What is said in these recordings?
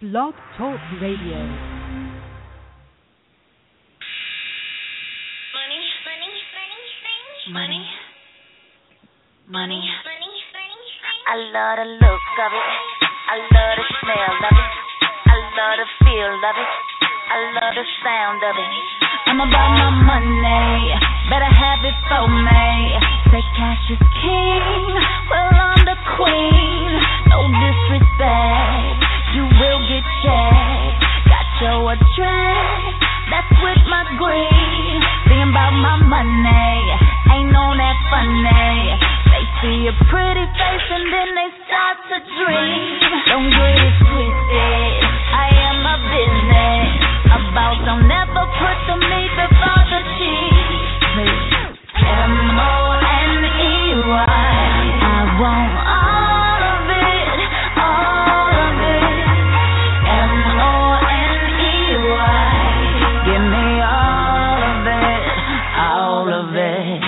Blog Talk Radio. Money. I love the look of it. I love the smell of it. I love the feel of it. I love the sound of it. I'm about my money. Better have it for me. Say cash is king. Well, I'm the queen. No disrespect. You will get checked. Got your address. That's with my green. Thinking about my money. Ain't on that funny. They see a pretty face and then they start to dream. Don't get it twisted. I am a business. About don't never put the meat before the cheese. M-O-N-E-Y. I want all of it, all of it. M-O-N-E-Y. Give me all of it, all of it.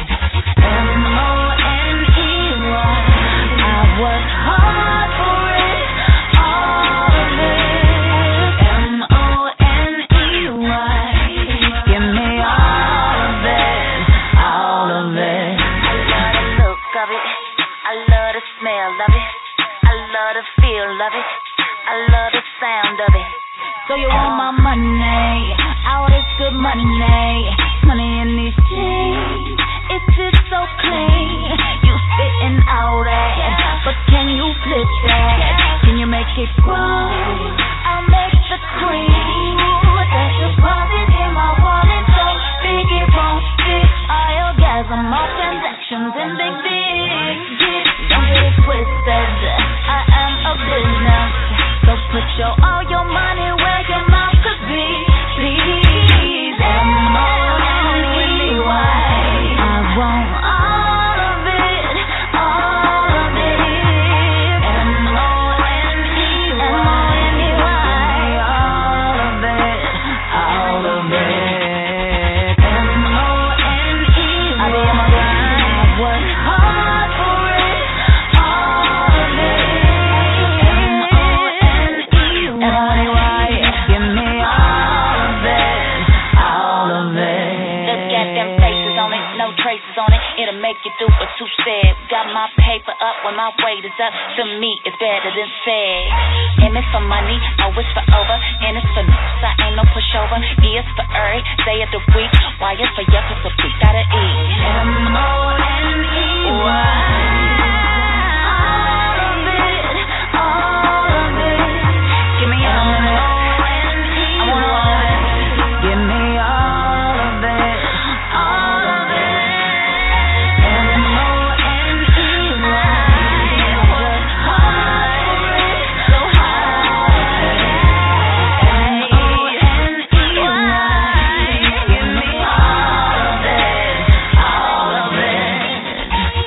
M-O-N-E-Y. I work hard for it, all of it. M-O-N-E-Y. Give me all of it, all of it. I love the look of it. I love the smell of it. I love the feel of it. I love the sound of it. So you want my money? All this good money. Money in these jeans. It's just so clean. You spitting all that, but can you flip that? Can you make it grow? I'll make the cream. That's deposit in my wallet, so big it won't fit. I orgasm all transactions and big digits. Don't get it twisted. I am a business, so put all your money where your mouth could be. Please, M-O-N-E-Y. I want all of it, all of it. M-O-N-E-Y, all of it, all of it. M-O-N-E-Y. I be on my grind. I work hard for it, all of it. M-O-N-E-Y. Give me all of it, all of it. Look at them faces on it, no traces on it. It'll make you do a two-step. Got my paper up when my weight is up. To me, it's better than sex. M is for money, O is for over, N is for I ain't no pushover. E is for every day of the week. Y is for yes, it's a week gotta eat. M-O-N-E-Y. All of it, all of it. Give me all of it. I want all of it. Give me all of it, all of it. M-O-N-E-Y. Work hard for it, so hard. M-O-N-E-Y. Give me all of it, all of it.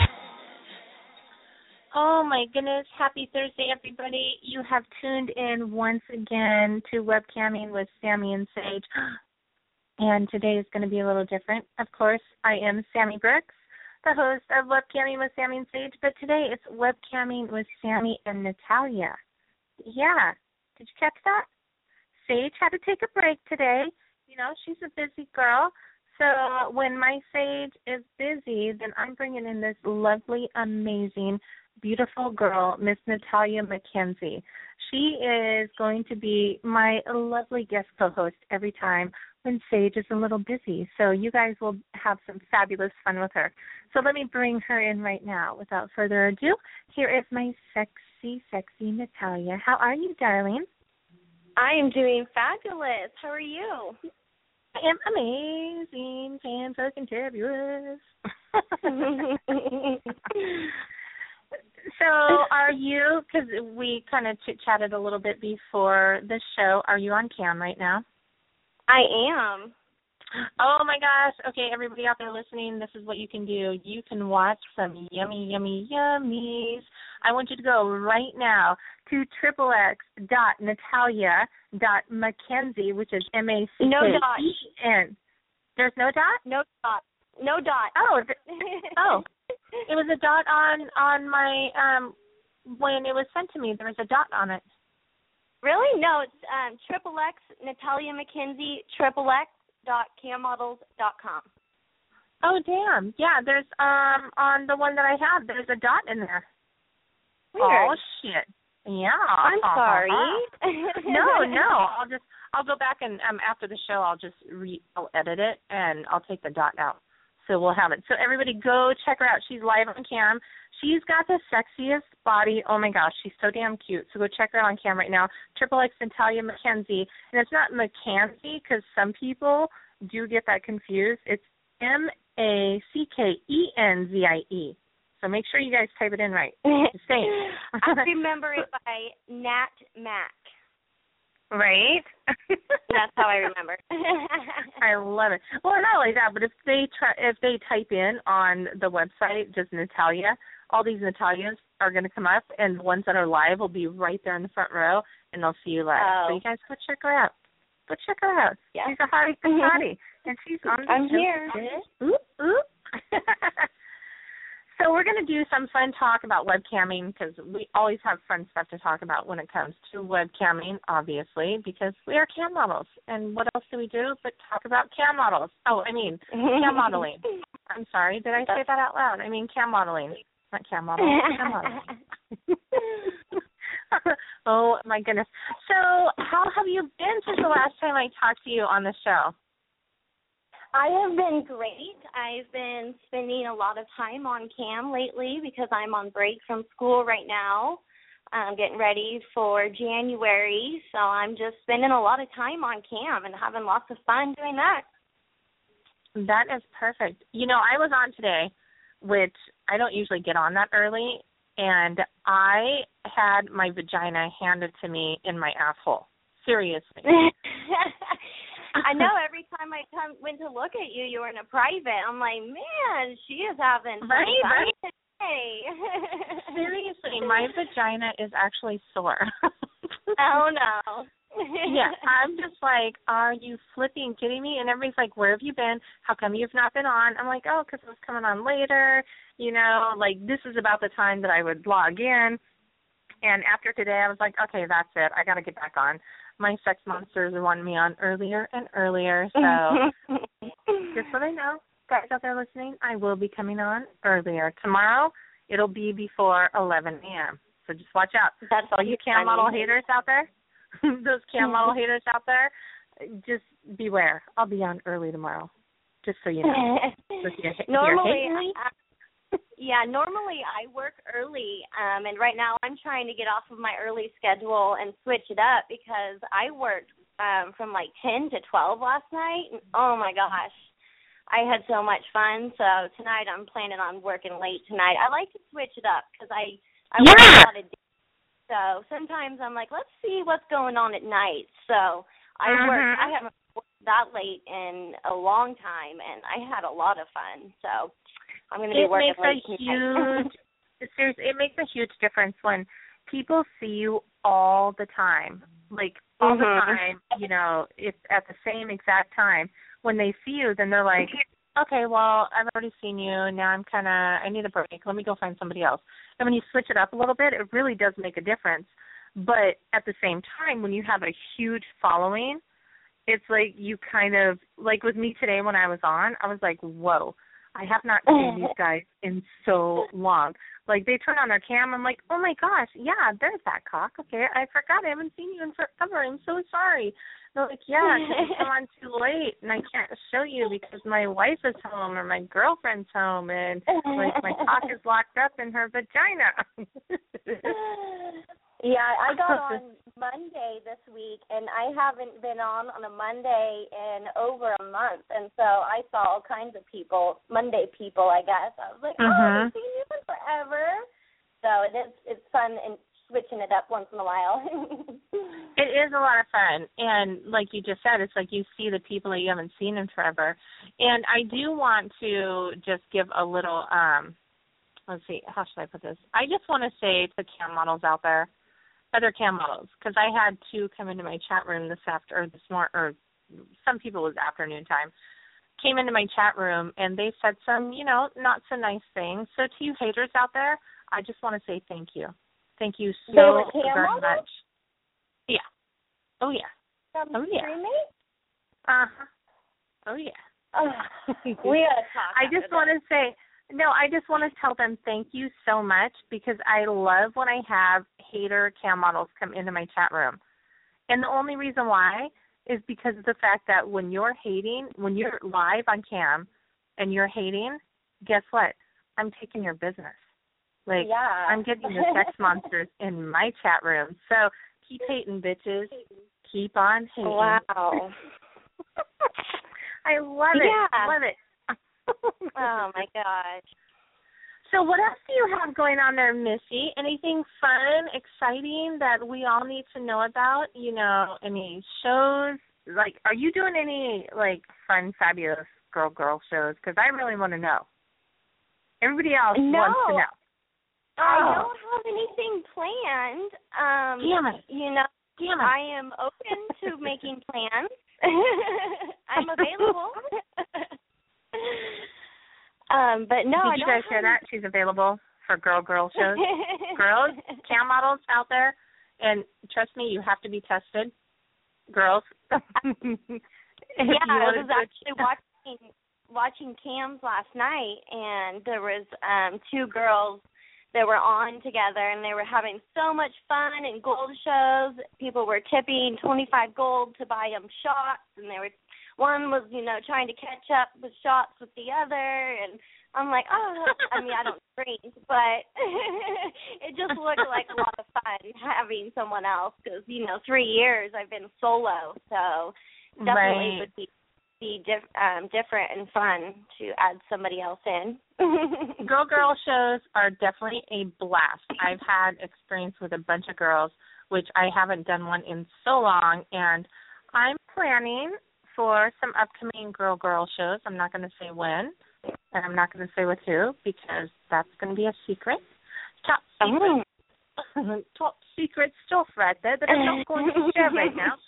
Oh my goodness, happy Thursday everybody. You have tuned in once again to Webcamming with Sammy and Sage. And today is going to be a little different. Of course, I am Sammy Brooks, the host of Webcamming with Sammy and Sage, but today it's Webcamming with Sammy and Natalia. Yeah, did you catch that? Sage had to take a break today. You know, she's a busy girl. So when my Sage is busy, then I'm bringing in this lovely, amazing, beautiful girl, Miss Natalia McKenzie. She is going to be my lovely guest co-host every time when Sage is a little busy. So you guys will have some fabulous fun with her. So let me bring her in right now. Without further ado, here is my sexy, sexy Natalia. How are you, darling? I am doing fabulous. How are you? I am amazing, fan-fucking-fabulous. So are you, because we kind of chit-chatted a little bit before the show, are you on cam right now? I am. Oh, my gosh. Okay, everybody out there listening, this is what you can do. You can watch some yummy, yummy, yummies. I want you to go right now to xxx.natalia.mckenzie, which is M-A-C-K-E-N. No dot. There's no dot? No dot. No dot. Oh, it was a dot on my, when it was sent to me, there was a dot on it. Really? No, it's XXX Natalia McKenzie, XXX.cammodels.com. Oh, damn. Yeah, there's on the one that I have, there's a dot in there. Weird. Oh, shit. Yeah. I'm sorry. No. I'll go back and after the show I'll edit it and I'll take the dot out. So we'll have it. So everybody go check her out. She's live on cam. She's got the sexiest body. Oh my gosh, she's so damn cute. So go check her out on cam right now. XXX Natalia McKenzie. And it's not McKenzie because some people do get that confused. It's MACKENZIE. So make sure you guys type it in right. The same. I remember it by Nat Mac. Right? That's how I remember. I love it. Well, not only that, but if they type in on the website just Natalia, all these Natalias are going to come up, and the ones that are live will be right there in the front row, and they'll see you live. Oh. So you guys go check her out. Go check her out. Yeah. She's a hottie, and she's on the I'm show here. today. Ooh. So we're going to do some fun talk about webcamming because we always have fun stuff to talk about when it comes to webcamming, obviously, because we are cam models. And what else do we do but talk about cam models? Cam modeling. I'm sorry, did I say that out loud? I mean cam modeling, not cam modeling, cam modeling. Oh, my goodness. So how have you been since the last time I talked to you on the show? I have been great. I've been spending a lot of time on cam lately because I'm on break from school right now. I'm getting ready for January, so I'm just spending a lot of time on cam and having lots of fun doing that. That is perfect. You know, I was on today, which I don't usually get on that early, and I had my vagina handed to me in my asshole. Seriously. I know every time I went to look at you, you were in a private. I'm like, man, she is having fun today. Seriously, my vagina is actually sore. Oh, no. Yeah, I'm just like, are you flipping kidding me? And everybody's like, where have you been? How come you've not been on? I'm like, oh, because I was coming on later. You know, like this is about the time that I would log in. And after today, I was like, okay, that's it. I got to get back on. My sex monsters are wanting me on earlier and earlier. So just so they know, guys out there listening, I will be coming on earlier. Tomorrow, it'll be before 11 a.m. So just watch out. That's all you cam model haters out there. Those cam model haters out there, just beware. I'll be on early tomorrow, just so you know. Normally I work early, and right now I'm trying to get off of my early schedule and switch it up because I worked from like 10 to 12 last night. And, oh, my gosh. I had so much fun. So tonight I'm planning on working late tonight. I like to switch it up because I work a lot of days. So sometimes I'm like, let's see what's going on at night. So I haven't worked that late in a long time, and I had a lot of fun. So I'm going to be working late tonight. Seriously, it makes a huge difference when people see you all the time, like all the time, you know, it's at the same exact time. When they see you, then they're like, okay, well, I've already seen you. Now I need a break. Let me go find somebody else. And when you switch it up a little bit, it really does make a difference. But at the same time, when you have a huge following, it's like you kind of, like with me today when I was on, I was like, whoa, I have not seen these guys in so long. Like they turn on their cam, I'm like, oh my gosh, yeah, there's that cock. Okay, I forgot I haven't seen you in forever. I'm so sorry. They're like, yeah, because you come on too late, and I can't show you because my wife is home or my girlfriend's home, and like my cock is locked up in her vagina. Yeah, I got on Monday this week, and I haven't been on a Monday in over a month, and so I saw all kinds of people, Monday people, I guess. I was like, oh, I've seen you in forever. So it's fun and switching it up once in a while. It is a lot of fun, and like you just said, it's like you see the people that you haven't seen in forever. And I do want to just give a little, let's see, how should I put this? I just want to say to cam models out there, other cam models, because I had two come into my chat room this morning, or some people it was afternoon time, came into my chat room, and they said some, not so nice things. So to you haters out there, I just want to say thank you. Thank you so very much. Yeah. Oh, yeah. Some Oh, yeah. crewmate? Uh-huh. Oh, yeah. We gotta talk. I just want to say, I just want to tell them thank you so much because I love when I have hater cam models come into my chat room. And the only reason why is because of the fact that when you're live on cam and you're hating, guess what? I'm taking your business. Like, yeah. I'm getting the sex monsters in my chat room. So keep hating, bitches. Keep on hating. Wow. I love it. Yeah. Love it. Oh, my gosh. So what else do you have going on there, Missy? Anything fun, exciting that we all need to know about? You know, any shows? Like, are you doing any, like, fun, fabulous girl shows? Because I really want to know. Everybody else wants to know. I don't have anything planned. Damn it. You know, Damn it. I am open to making plans. I'm available. But no, Did you guys hear that? She's available for girl shows. Girls, cam models out there, and trust me, you have to be tested. Girls. Yeah, I was actually watching cams last night, and there was 2 girls that were on together, and they were having so much fun in gold shows. People were tipping 25 gold to buy them shots, and one was, you know, trying to catch up with shots with the other, and I'm like, I mean, I don't drink, but it just looked like a lot of fun having someone else because, you know, 3 years I've been solo, so definitely would be different and fun to add somebody else in. Girl shows are definitely a blast. I've had experience with a bunch of girls, which I haven't done one in so long, and I'm planning for some upcoming girl shows. I'm not going to say when, and I'm not going to say with who, because that's going to be a secret. Top secret. Top secret stuff right there that I'm not going to share right now.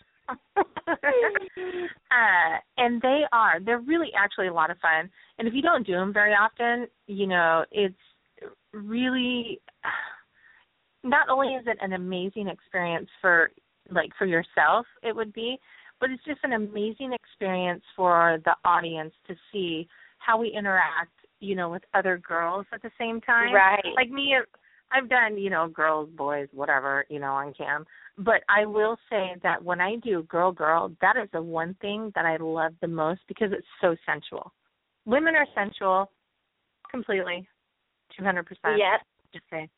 And they're really actually a lot of fun. And if you don't do them very often, you know, it's really, not only is it an amazing experience for yourself, it would be, but it's just an amazing experience for the audience to see how we interact, you know, with other girls at the same time. Right. Like me, I've done, you know, girls, boys, whatever, you know, on cam. But I will say that when I do girl, that is the one thing that I love the most because it's so sensual. Women are sensual completely, 200%. Yep. Just saying.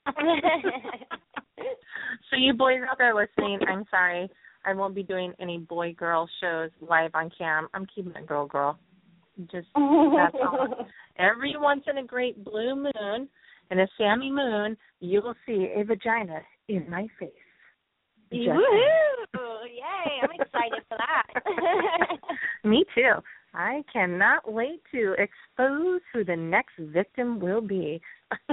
So you boys out there listening, I'm sorry. I won't be doing any boy-girl shows live on cam. I'm keeping it girl. Just, that's all. Every once in a great blue moon and a Sammy moon, you will see a vagina in my face. Woohoo! Yay! I'm excited for that. Me too. I cannot wait to expose who the next victim will be.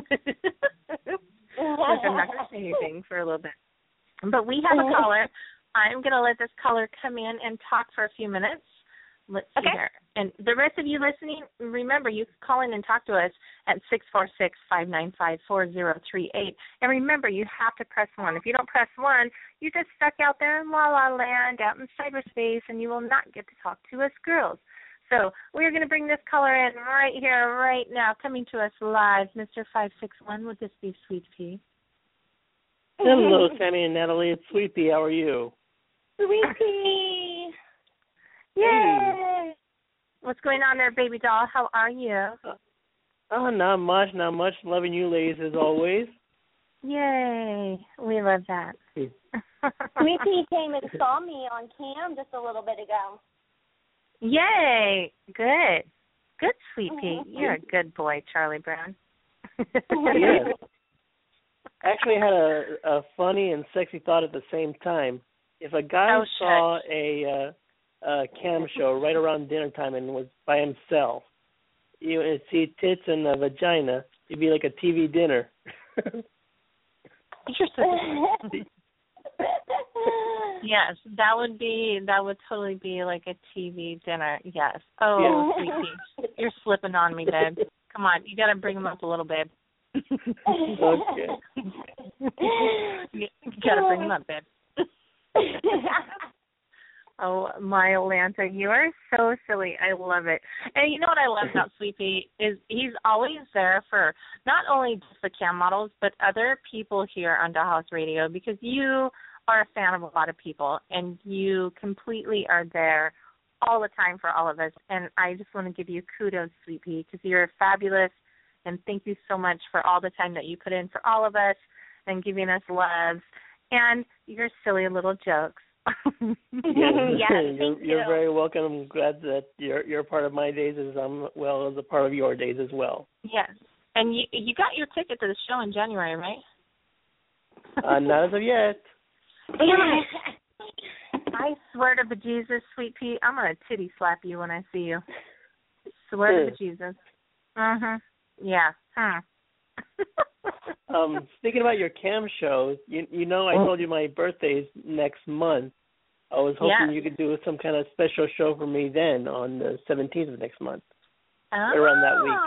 I'm not going to say anything for a little bit. But we have a caller. I'm going to let this caller come in and talk for a few minutes. Let's see here. And the rest of you listening, remember, you can call in and talk to us at 646-595-4038. And remember, you have to press 1. If you don't press 1, you're just stuck out there in La La Land, out in cyberspace, and you will not get to talk to us girls. So we're going to bring this caller in right here, right now, coming to us live. Mr. 561, would this be Sweet Pea? Hello, Sammy and Natalie. It's Sweet Pea. How are you? Sweet Pea. Yay! Hey. What's going on there, baby doll? How are you? Not much. Loving you ladies as always. Yay. We love that. Sweet Pea came and saw me on cam just a little bit ago. Yay. Good. Good, Sweet Pea. You're a good boy, Charlie Brown. Yes. Actually, I had a funny and sexy thought at the same time. If a guy saw a cam show right around dinner time and was by himself, you would see tits and a vagina, it'd be like a TV dinner. Yes, that would totally be like a TV dinner. Yes. Oh, yeah. Sweetie, you're slipping on me, babe. Come on, you got to bring them up a little, babe. Okay. You got to bring them up, babe. Oh, my Atlanta, you are so silly. I love it. And you know what I love about Sweet Pea is he's always there for not only just the cam models, but other people here on Dollhouse Radio, because you are a fan of a lot of people, and you completely are there all the time for all of us. And I just want to give you kudos, Sweet Pea, because you're fabulous, and thank you so much for all the time that you put in for all of us and giving us loves and your silly little jokes. You're very welcome. I'm glad that you're part of my days as well as a part of your days as well. Yes. And you got your ticket to the show in January, right? Not as of yet. I swear to bejesus, Sweet Pea, I'm going to titty slap you when I see you. Swear to bejesus. Yeah. Speaking about your cam shows, you know I told you my birthday's next month. I was hoping you could do some kind of special show for me then on the 17th of next month. Around that week.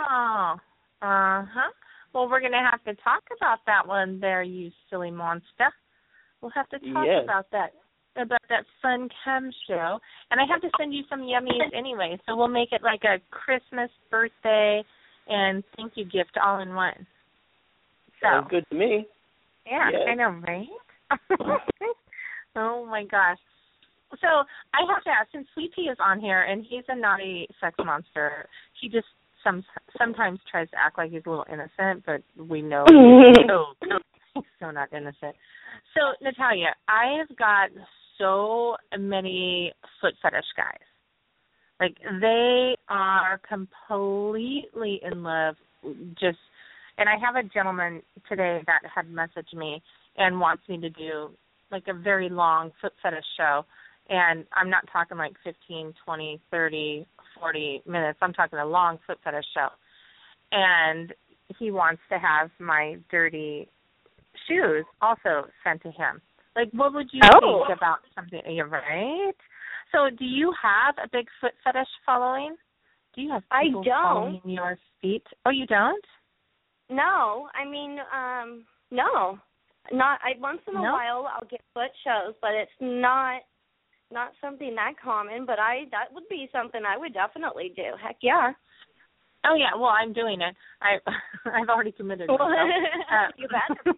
Well, we're going to have to talk about that one there, you silly monster. We'll have to talk about that fun cam show. And I have to send you some yummies anyway, so we'll make it like a Christmas, birthday, and thank you gift all in one. Sounds good to me. Yeah, I know, right? Oh, my gosh. So I have to ask, since Sweet Pea is on here, and he's a naughty sex monster, he just sometimes tries to act like he's a little innocent, but we know he's so not innocent. So, Natalia, I have got so many foot fetish guys. Like, they are completely in love, and I have a gentleman today that had messaged me and wants me to do, like, a very long foot fetish show. And I'm not talking like 15, 20, 30, 40 minutes. I'm talking a long foot fetish show. And he wants to have my dirty shoes also sent to him. Like, what would you think about something? You're right. So do you have a big foot fetish following? Do you have people following your feet? Oh, you don't? No. I mean, no. Once in a while I'll get foot shows, but it's not something that common, but that would be something I would definitely do. Heck yeah. Oh yeah, well I'm doing it. I've already committed myself. You bet.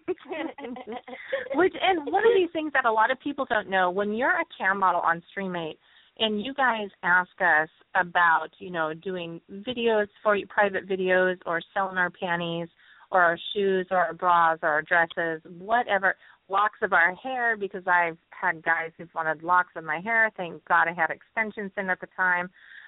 And one of these things that a lot of people don't know, when you're a cam model on StreamMate and you guys ask us about, doing videos for you, private videos, or selling our panties or our shoes or our bras or our dresses, whatever, locks of our hair, because I've had guys who've wanted locks of my hair. Thank God I had extensions in at the time.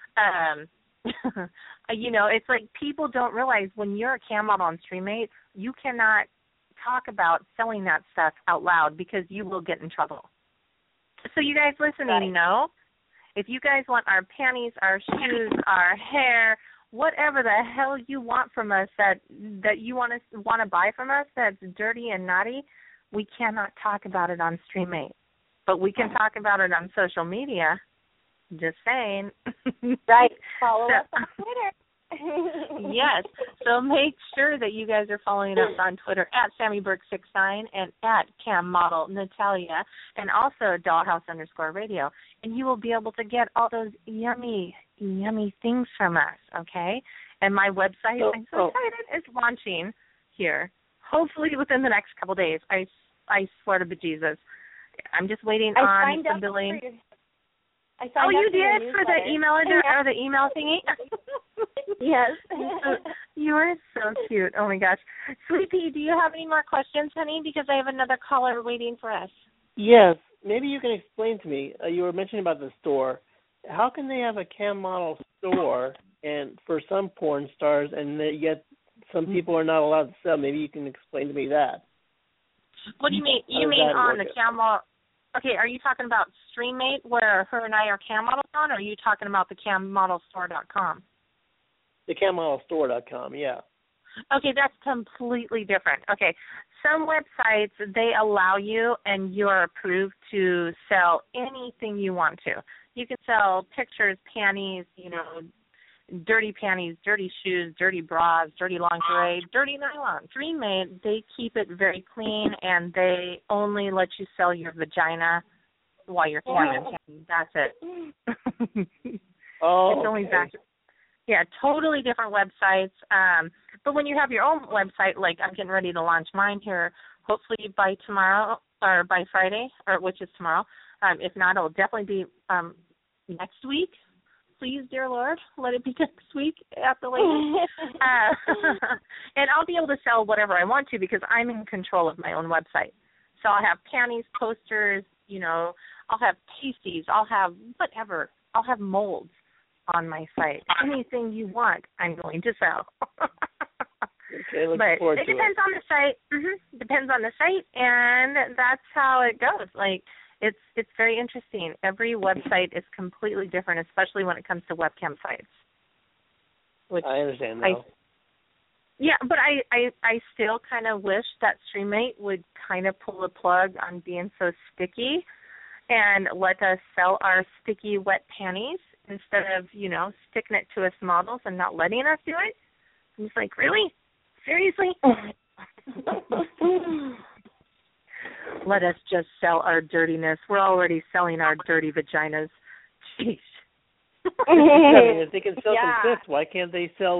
It's like people don't realize when you're a cam model on StreamMate, you cannot talk about selling that stuff out loud because you will get in trouble. So you guys listening know, if you guys want our panties, our shoes, our hair, whatever the hell you want from us that you want to buy from us that's dirty and naughty, we cannot talk about it on StreamMate. But we can talk about it on social media. Just saying. Right. Follow us on Twitter. Yes. So make sure that you guys are following us on Twitter at SammyBurke69 and at Cam Model Natalia, and also Dollhouse_radio. And you will be able to get all those yummy, yummy things from us, okay? And my website, I'm so excited, is launching here. Hopefully within the next couple days. I swear to bejesus. I'm just waiting on the billing. You did for the email address or the email thingy? Yes. You are so cute. Oh, my gosh. Sweet Pea, do you have any more questions, honey? Because I have another caller waiting for us. Yes. Maybe you can explain to me. You were mentioning about the store. How can they have a cam model store and for some porn stars, and yet some people are not allowed to sell? Maybe you can explain to me that. What do you mean? You mean on the cam model? Okay, are you talking about StreamMate where her and I are cam models on, or are you talking about the cammodelsstore.com? The cammodelsstore.com, yeah. Okay, that's completely different. Okay, some websites, they allow you and you're approved to sell anything you want to. You can sell pictures, panties, dirty panties, dirty shoes, dirty bras, dirty lingerie, dirty nylon. StreamMate, they keep it very clean, and they only let you sell your vagina while you're camming. That's it. Oh, it's only back. Yeah, totally different websites. But when you have your own website, like I'm getting ready to launch mine here, hopefully by tomorrow or by Friday, or which is tomorrow. If not, it'll definitely be next week. Please, dear Lord, let it be next week at the latest. And I'll be able to sell whatever I want to because I'm in control of my own website. So I'll have panties, posters, I'll have pasties, I'll have whatever. I'll have molds on my site. Anything you want, I'm going to sell. Okay, look but forward it to depends on the site. Depends on the site, and that's how it goes. Like it's very interesting. Every website is completely different, especially when it comes to webcam sites. Which I understand now. But I still kind of wish that StreamMate would kind of pull the plug on being so sticky and let us sell our sticky wet panties instead of, sticking it to us models and not letting us do it. I'm just like, really? Seriously? Let us just sell our dirtiness. We're already selling our dirty vaginas. Jeez. I mean, if they can sell some clips, why can't they sell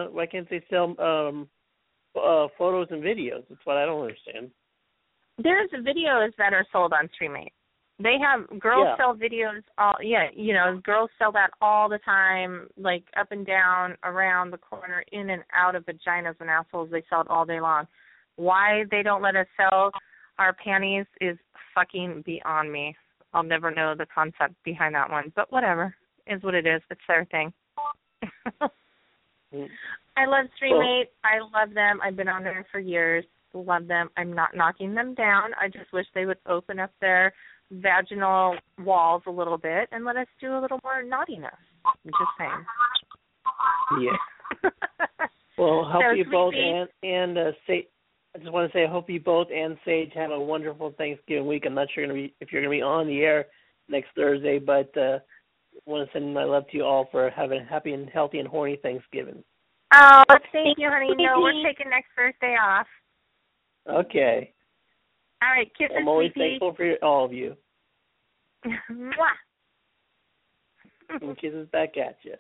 photos and videos? That's what I don't understand. There's videos that are sold on StreamMate. They have girls sell videos girls sell that all the time, like up and down, around the corner, in and out of vaginas and assholes. They sell it all day long. Why they don't let us sell our panties is fucking beyond me. I'll never know the concept behind that one, but whatever. Is what it is. It's their thing. I love StreamMate. I love them. I've been on there for years. Love them. I'm not knocking them down. I just wish they would open up their vaginal walls a little bit and let us do a little more naughtiness. I'm just saying. Yeah. Well, hope so, you both Sage. and Sage. I just want to say, I hope you both and Sage have a wonderful Thanksgiving week. I'm not sure if you're going to be on the air next Thursday, but I want to send my love to you all for having a happy and healthy and horny Thanksgiving. Oh, thank you, honey. No, we're taking next Thursday off. Okay. All right, kisses, I'm always sweetie. thankful for all of you. Mwah. And kisses back at you.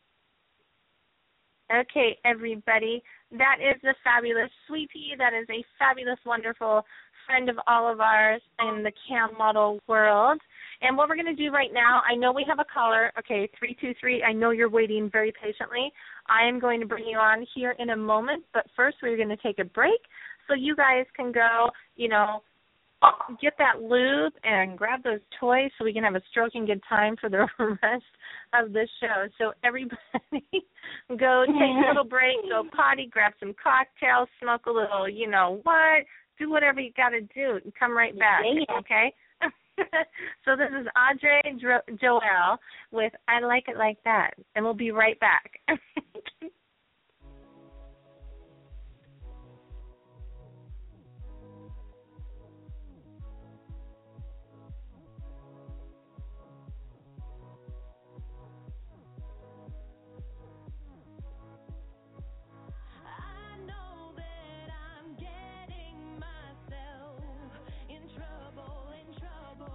Okay, everybody. That is the fabulous Sweetie. That is a fabulous, wonderful friend of all of ours in the cam model world. And what we're going to do right now, I know we have a caller. Okay, 323. I know you're waiting very patiently. I am going to bring you on here in a moment. But first, we're going to take a break so you guys can go, get that lube and grab those toys so we can have a stroking good time for the rest of the show. So everybody go take a little break, go potty, grab some cocktails, smoke a little, do whatever you got to do and come right back, okay? So this is Audrey Joelle with I Like It Like That, and we'll be right back.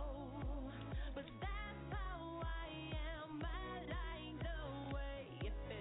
But that's how I am. I like the way it feels.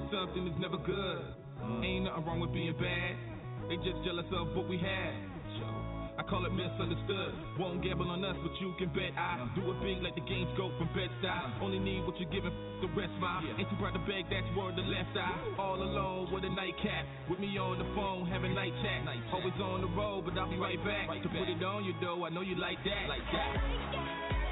something is never good. Ain't nothing wrong with being bad. They just jealous of what we had. I call it misunderstood. Won't gamble on us, but you can bet I do it big like the games go from Bed-Stuy. Only need what you're giving, the rest my. Ain't too proud to beg, that's word the left eye. All alone with a nightcap. With me on the phone, having night chat. Always on the road, but I'll be right back. To put it on you though, I know you like that. Like that.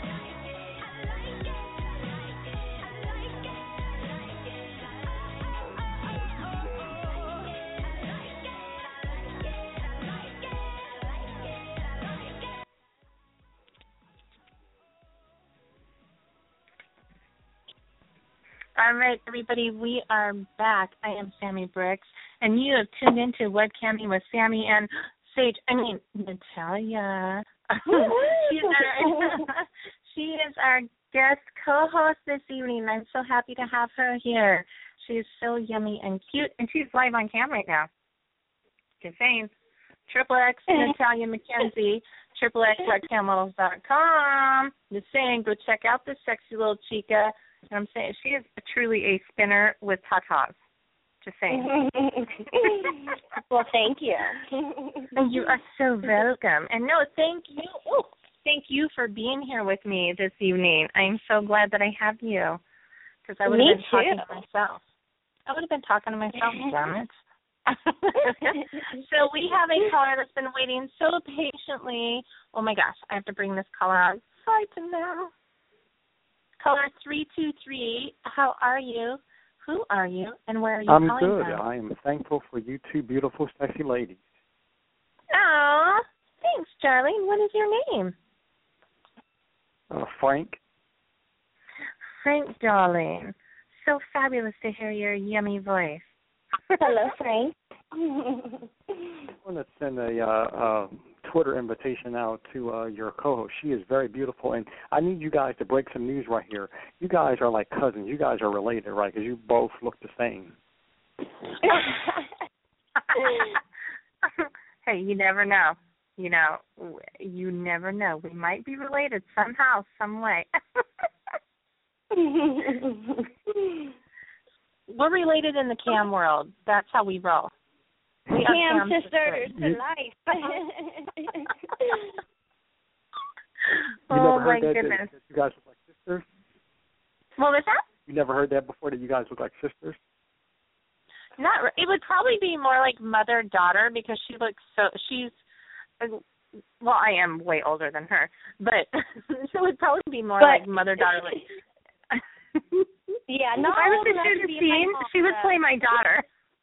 All right, everybody, we are back. I am Sammy Bricks, and you have tuned into Webcamming with Sammy and Natalia. She is our guest co-host this evening. I'm so happy to have her here. She is so yummy and cute, and she's live on cam right now. Just saying. XXX Natalia McKenzie, XXXWebcammodels.com. Just saying, go check out this sexy little chica. And I'm saying she is truly a spinner with tatas. Just saying. Well, thank you. You are so welcome. And no, thank you. Oh, thank you for being here with me this evening. I'm so glad that I have you. Because I would have been talking to myself. I would have been talking to myself, damn it. So we have a caller that's been waiting so patiently. Oh, my gosh. I have to bring this caller on. Sorry to know. Caller 323, how are you? Who are you? And where are you calling from? I'm good. I am thankful for you two beautiful, sexy ladies. Aw, thanks, darling. What is your name? Frank. Frank, darling. So fabulous to hear your yummy voice. Hello, Frank. I want to send a Twitter invitation out to your co-host. She is very beautiful, and I need you guys to break some news right here. You guys are like cousins. You guys are related, right? Because you both look the same. Hey, you never know. You know, you never know. We might be related somehow, some way. We're related in the cam world. That's how we roll. We Cam sisters for life. Oh, my goodness. That you guys look like sisters? What was that? You never heard that before, that you guys look like sisters? It would probably be more like mother-daughter because she looks she's, well, I am way older than her, but so it would probably be more like mother-daughter. Yeah, no. If I was to shoot a scene, she would play my daughter.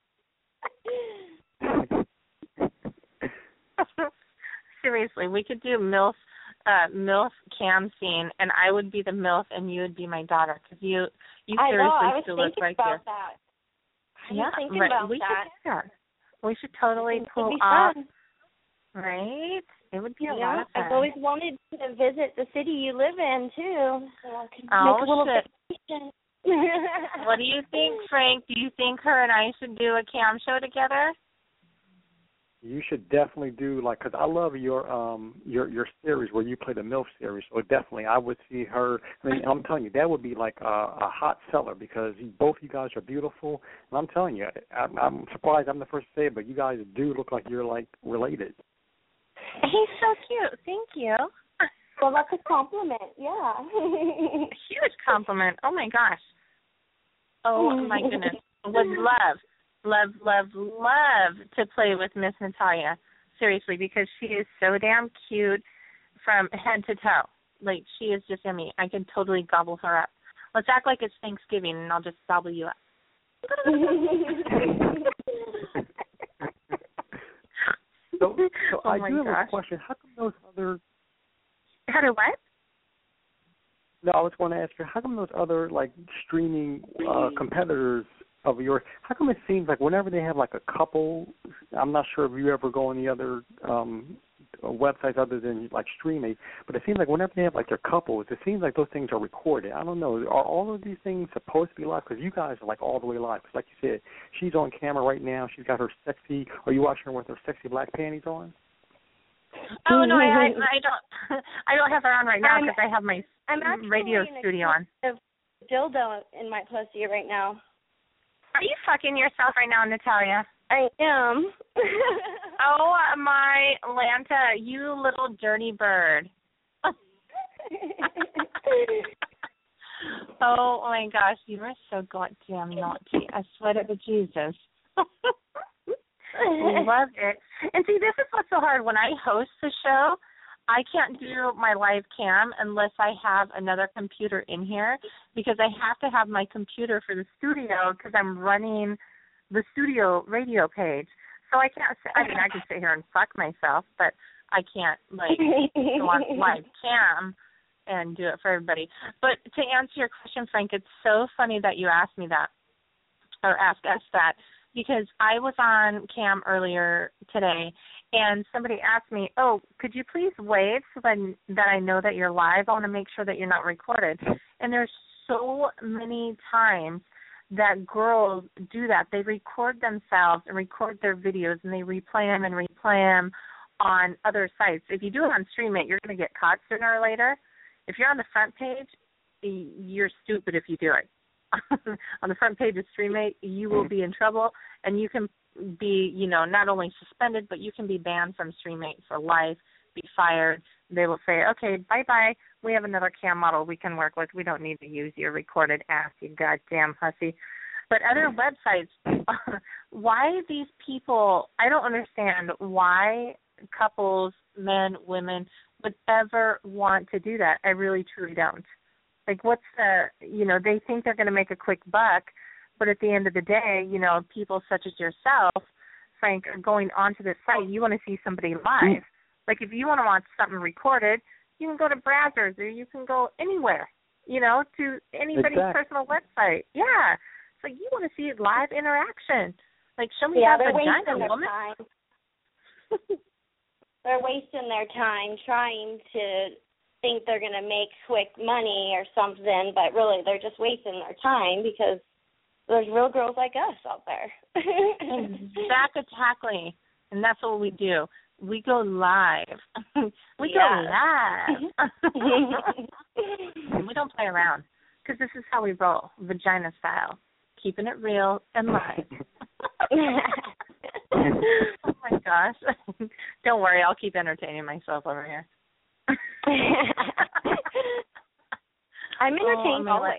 Seriously, we could do MILF cam scene, and I would be the MILF, and you would be my daughter, because you seriously still look like you. Yeah, right. We should do that. We should totally pull off. Right? It would be a lot of fun. I've always wanted to visit the city you live in too. So I can make a little vacation. What do you think, Frank? Do you think her and I should do a cam show together? You should definitely do, like, because I love your series where you play the MILF series. So definitely, I would see her. I mean, I'm telling you, that would be like a hot seller because both you guys are beautiful. And I'm telling you, I'm surprised I'm the first to say it, but you guys do look like you're like related. He's so cute. Thank you. Well, that's a compliment. Yeah. Huge compliment. Oh my gosh. Oh my goodness. Would love to play with Miss Natalia. Seriously, because she is so damn cute from head to toe. Like, she is just yummy. I can totally gobble her up. Let's act like it's Thanksgiving, and I'll just gobble you up. So I do have a question. How come those other... How do what? No, I was going to ask you, how come those other, like, streaming competitors of yours, how come it seems like whenever they have, like, a couple, I'm not sure if you ever go on the other websites other than, like, streaming, but it seems like whenever they have, like, their couples, it seems like those things are recorded. I don't know. Are all of these things supposed to be live? Because you guys are, like, all the way live. Because, like you said, she's on camera right now. She's got her sexy, are you watching her with her sexy black panties on? Oh, no, I don't have her on right now because I have my radio studio on. I'm dildo in my pussy right now. Are you fucking yourself right now, Natalia? I am. Oh, my Lanta, you little dirty bird. Oh, my gosh, you are so goddamn naughty. I swear to Jesus. Love it. And see, this is what's so hard. When I host the show, I can't do my live cam unless I have another computer in here because I have to have my computer for the studio because I'm running the studio radio page. So I can't say, I mean, I can sit here and fuck myself, but I can't, like, go on live cam and do it for everybody. But to answer your question, Frank, it's so funny that you asked me that or asked us that because I was on cam earlier today and somebody asked me, oh, could you please wave so that I know that you're live? I want to make sure that you're not recorded. And there's so many times that girls do that. They record themselves and record their videos and they replay them on other sites. If you do it on StreamMate, you're going to get caught sooner or later. If you're on the front page, you're stupid if you do it. On the front page of StreamMate, you will be in trouble, and you can be, not only suspended, but you can be banned from StreamMate for life, be fired. They will say, okay, bye-bye. We have another cam model we can work with. We don't need to use your recorded ass, you goddamn hussy. But other websites, why these people, I don't understand why couples, men, women, would ever want to do that. I really, truly don't. Like, what's the, they think they're going to make a quick buck, but at the end of the day, people such as yourself, Frank, are going onto this site. You want to see somebody live. Like, if you want to watch something recorded, you can go to Brazzers or you can go anywhere, to anybody's personal website. Yeah. It's like you want to see it live interaction. Like, show me that vagina, woman. They're wasting their time trying to think they're going to make quick money or something, but really they're just wasting their time because there's real girls like us out there. Exactly. And that's what we do. We go live. We go live. We don't play around because this is how we roll, vagina style, keeping it real and live. Oh, my gosh. Don't worry, I'll keep entertaining myself over here. I'm entertained always.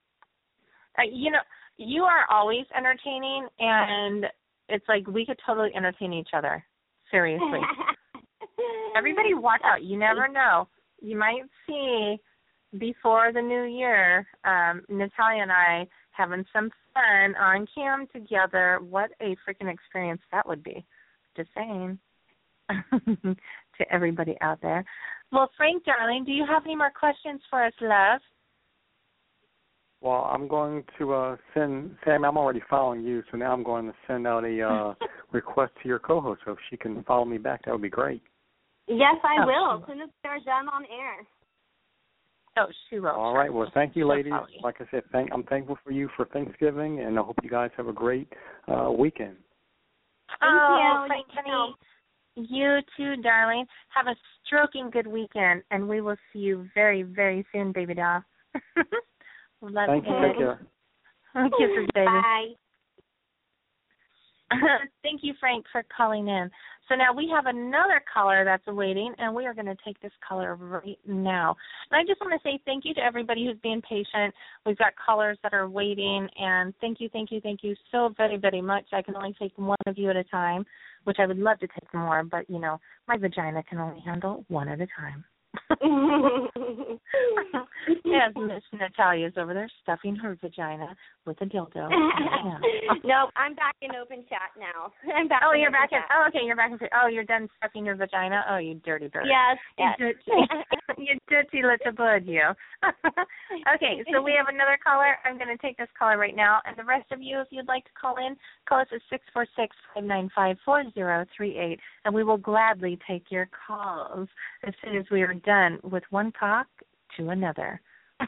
You are always entertaining, and it's like we could totally entertain each other. Seriously. Everybody watch out. You never know. You might see before the new year, Natalia and I having some fun on cam together. What a freaking experience that would be. Just saying. To everybody out there. Well, Frank, darling, do you have any more questions for us, love? Well, I'm going to send, Sam, I'm already following you, so now I'm going to send out a request to your co-host. So if she can follow me back, that would be great. Yes, I will. As soon as they're done on air. Oh, she will. All right. Well, thank you, ladies. Like I said, I'm thankful for you for Thanksgiving, and I hope you guys have a great weekend. Thank you. You too, darling. Have a stroking good weekend, and we will see you very, very soon, baby doll. Love Thank you. Take care. Kisses, baby. Bye. Thank you, Frank, for calling in. So now we have another caller that's waiting, and we are going to take this caller right now. And I just want to say thank you to everybody who's being patient. We've got callers that are waiting, and thank you so very, very much. I can only take one of you at a time, which I would love to take more, but, my vagina can only handle one at a time. Yes, Miss Natalia's over there stuffing her vagina with a dildo. No, I'm back in open chat now. You're back in. Oh, okay, you're back in. Oh, you're done stuffing your vagina. Oh, you dirty bird. Yes. You dirty little bird, you. Okay, so we have another caller. I'm going to take this caller right now, and the rest of you, if you'd like to call in, call us at 646-595-4038, and we will gladly take your calls as soon as we are done with one cock to another.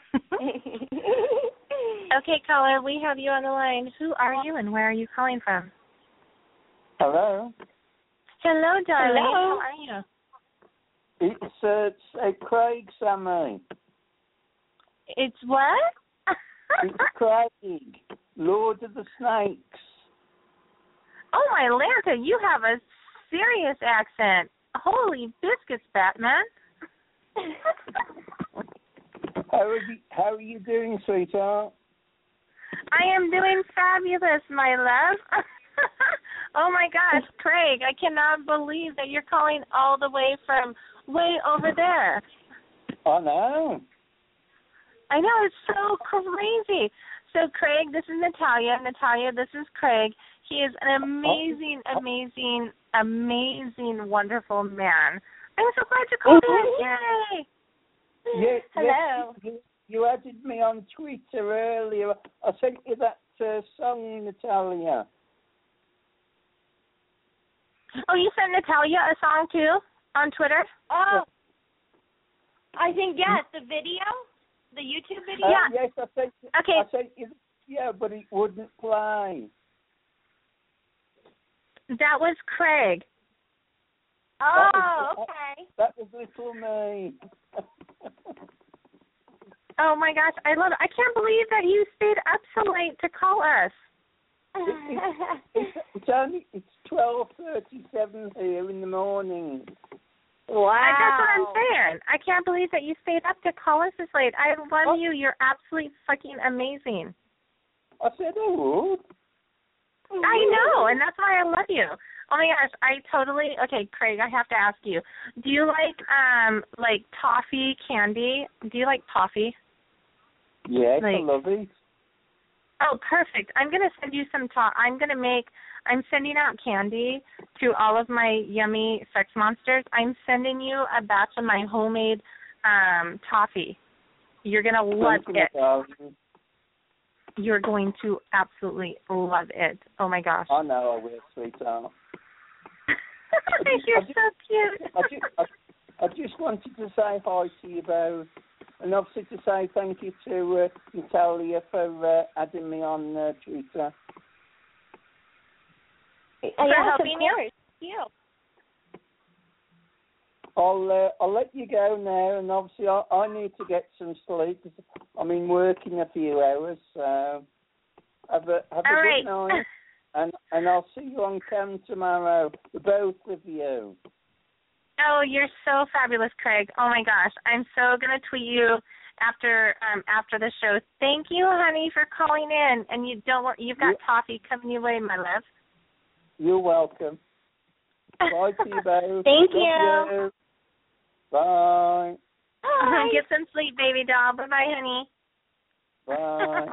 Okay, caller, we have you on the line. Who are you and where are you calling from? Hello. Hello, darling. Hello. How are you? It's Craig Sammy. It's what? It's Craig. Lord of the Snakes. Oh, my Lanta, you have a serious accent. Holy biscuits, Batman. How are you doing, sweetheart? I am doing fabulous, my love. Oh, my gosh, Craig, I cannot believe that you're calling all the way from way over there. I know. I know, it's so crazy. So, Craig, this is Natalia. Natalia, this is Craig. He is an amazing, amazing, amazing, wonderful man. I'm so glad you called in. Yay! Yes, Hello. You added me on Twitter earlier. I sent you that song, Natalia. Oh, you sent Natalia a song, too, on Twitter? Oh, I think, yes, the video, the YouTube video. Yes, I sent you. Okay. I sent you. Yeah, but it wouldn't play. That was Craig. Oh, okay. That was little me. Oh, my gosh, I love it. I can't believe that you stayed up so late to call us. It's 12:37 here in the morning. Wow. That's what I'm saying. I can't believe that you stayed up to call us this late. I love you. You're absolutely fucking amazing. I said I would. I know, and that's why I love you. Oh my gosh, okay, Craig, I have to ask you. Do you like toffee candy? Do you like toffee? Yes, I love it. Oh, perfect. I'm going to send you some I'm sending out candy to all of my yummy sex monsters. I'm sending you a batch of my homemade toffee. You're going to love it. You're going to absolutely love it. Oh, my gosh. I know I will, sweetheart. You're so cute. I just wanted to say hi to you both, and obviously to say thank you to Natalia for adding me on Twitter. Yes, helping of course. You. I'll let you go now, and obviously I need to get some sleep. I'm working a few hours. So have a good night, and I'll see you on cam tomorrow, the both of you. Oh, you're so fabulous, Craig. Oh my gosh, I'm so gonna tweet you after the show. Thank you, honey, for calling in. And you've got toffee coming your way, my love. You're welcome. Bye to you both. Thank Love you. Bye. Get some sleep, baby doll. Bye-bye, honey. Bye.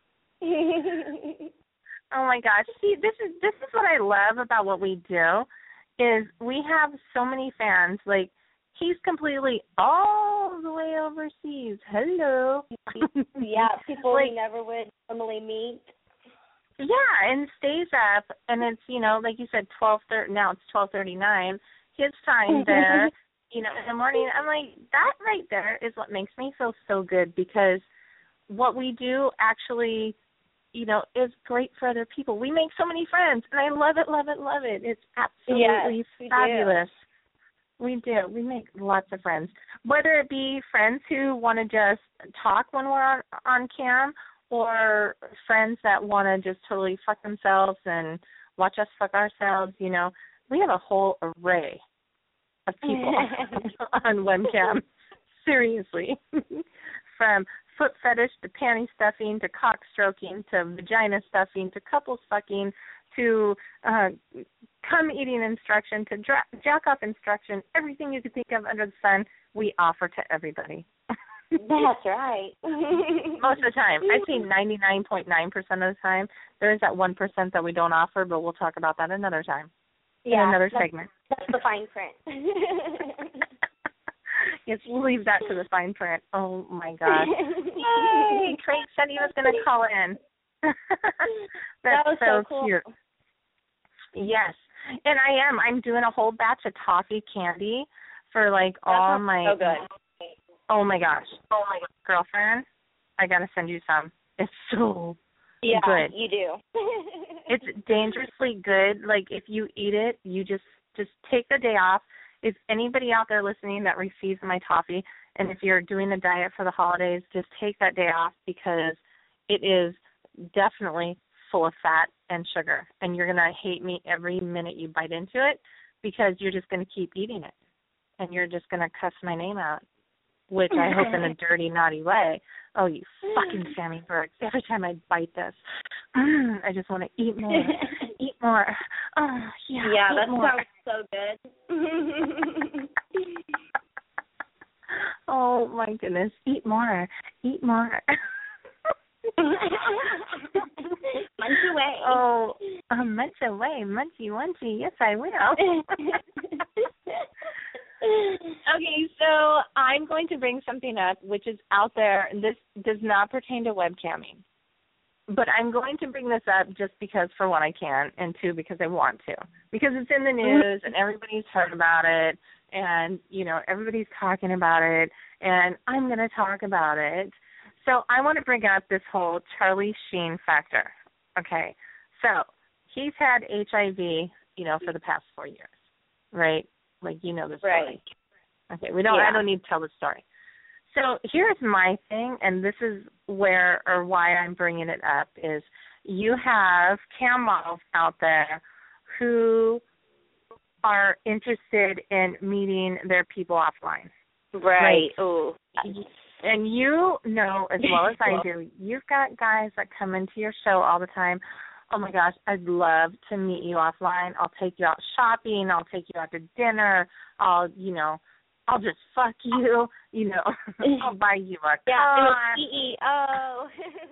Oh my gosh. See, this is what I love about what we do is we have so many fans. Like, he's completely all the way overseas. Hello. Yeah, people we never would normally meet. Yeah, and stays up, and it's, like you said, 12:30. Now it's 12:39. His time there, in the morning. I'm like, that right there is what makes me feel so good, because what we do actually, is great for other people. We make so many friends, and I love it, love it, love it. It's absolutely fabulous. We do. We make lots of friends, whether it be friends who want to just talk when we're on cam, or friends that want to just totally fuck themselves and watch us fuck ourselves. We have a whole array of people on webcam. Seriously. From foot fetish to panty stuffing to cock stroking to vagina stuffing to couples fucking to cum eating instruction to jack off instruction. Everything you could think of under the sun, we offer to everybody. That's right. Most of the time. I'd say 99.9% of the time. There is that 1% that we don't offer, but we'll talk about that another time. In another segment. That's the fine print. Yes, we'll leave that to the fine print. Oh, my God. Yay! Craig said he was going to call in. That's that was so cool. cute. Yes. And I'm doing a whole batch of toffee candy for, all my... so good. Oh, my gosh. Oh, my girlfriend, I got to send you some. It's so good. Yeah, you do. It's dangerously good. If you eat it, you just take the day off. If anybody out there listening that receives my toffee, and if you're doing a diet for the holidays, just take that day off, because it is definitely full of fat and sugar, and you're going to hate me every minute you bite into it because you're just going to keep eating it, and you're just going to cuss my name out, which I hope in a dirty, naughty way. Oh, you fucking Sammy Burks. Every time I bite this, I just want to eat more. Eat more. Oh, yeah. Yeah, that more. sounds so good. Oh, my goodness. Eat more. Eat more. Munch away. Oh, munch away. Munchy, munchy. Yes, I will. Okay, so I'm going to bring something up which is out there. This does not pertain to webcamming. But I'm going to bring this up just because, for one, I can, and two, because I want to. Because it's in the news, and everybody's heard about it, and, you know, everybody's talking about it, and I'm going to talk about it. So I want to bring up this whole Charlie Sheen factor. Okay, so he's had HIV, you know, for the past 4 years, right? Like, you know the story. Right. Okay, I don't need to tell the story. So here's my thing, and this is why I'm bringing it up, is you have cam models out there who are interested in meeting their people offline. Right. Oh. And you know as well as I do, you've got guys that come into your show all the time. Oh, my gosh, I'd love to meet you offline. I'll take you out shopping. I'll take you out to dinner. I'll just fuck you, you know. I'll buy you a car. CEO.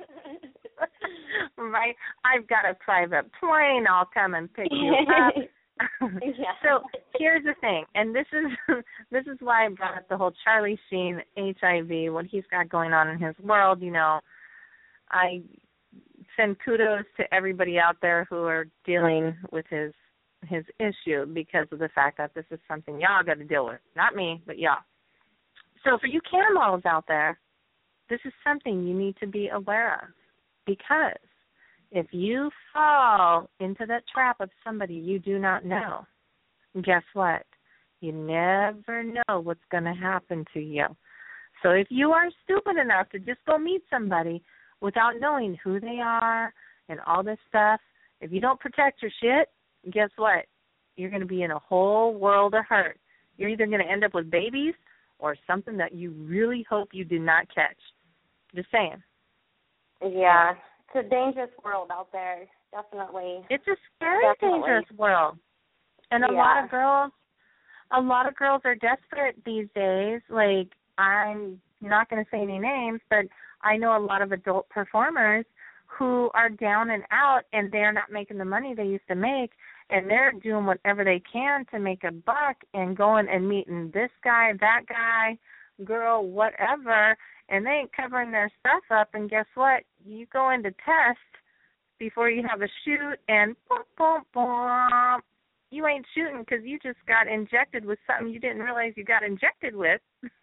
Right. I've got a private plane. I'll come and pick you up. Yeah. So here's the thing, and this is why I brought up the whole Charlie Sheen HIV, what he's got going on in his world. You know, I send kudos to everybody out there who are dealing with his issue because of the fact that this is something y'all got to deal with. Not me, but y'all. So for you cam models out there, this is something you need to be aware of, because if you fall into that trap of somebody you do not know, guess what? You never know what's going to happen to you. So if you are stupid enough to just go meet somebody without knowing who they are and all this stuff, if you don't protect your shit, guess what? You're going to be in a whole world of hurt. You're either going to end up with babies or something that you really hope you did not catch. Just saying. Yeah. It's a dangerous world out there, definitely. It's a scary, dangerous world. And a lot of girls are desperate these days. Like, I'm not going to say any names, but I know a lot of adult performers who are down and out, and they're not making the money they used to make, and they're doing whatever they can to make a buck and going and meeting this guy, that guy, girl, whatever, and they ain't covering their stuff up, and guess what? You go into test before you have a shoot, and boom, boom, boom, you ain't shooting because you just got injected with something you didn't realize you got injected with.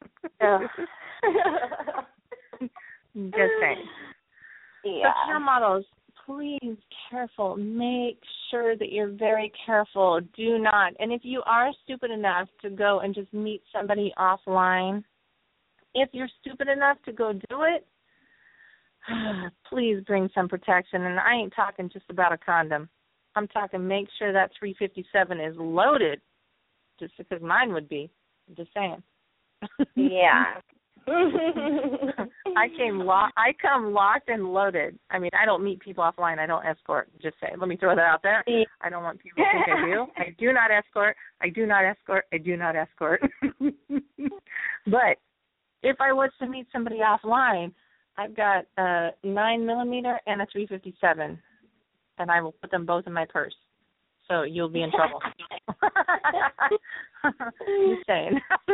Just saying. Yeah. But cam models, please, careful. Make sure that you're very careful. Do not. And if you are stupid enough to go and just meet somebody offline, if you're stupid enough to go do it, please bring some protection. And I ain't talking just about a condom. I'm talking make sure that 357 is loaded, just because mine would be. I'm just saying. Yeah. I come locked and loaded. I mean, I don't meet people offline. I don't escort. Just say, let me throw that out there. I don't want people to think I do. I do not escort. I do not escort. I do not escort. But if I was to meet somebody offline, I've got a 9mm and a 357, and I will put them both in my purse. So you'll be in trouble. Just saying.